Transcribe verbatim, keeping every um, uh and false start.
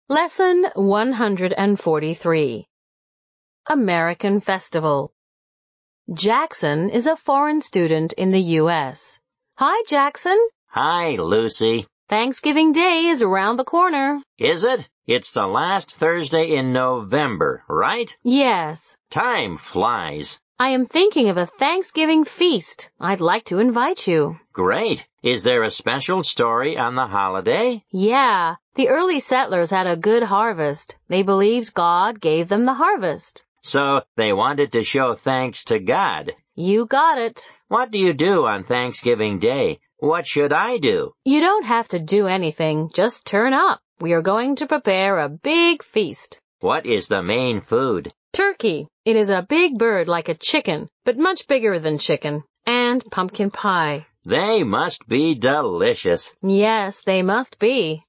Lesson one hundred forty-three. American Festival. Jackson is a foreign student in the U S Hi, Jackson. Hi, Lucy. Thanksgiving Day is around the corner. Is it? It's the last Thursday in November, right? Yes. Time flies. I am thinking of a Thanksgiving feast. I'd like to invite you. Great. Is there a special story on the holiday? Yeah. The early settlers had a good harvest. They believed God gave them the harvest. So they wanted to show thanks to God. You got it. What do you do on Thanksgiving Day? What should I do? You don't have to do anything. Just turn up. We are going to prepare a big feast. What is the main food? Turkey. It is a big bird like a chicken, but much bigger than chicken. And pumpkin pie. They must be delicious. Yes, they must be.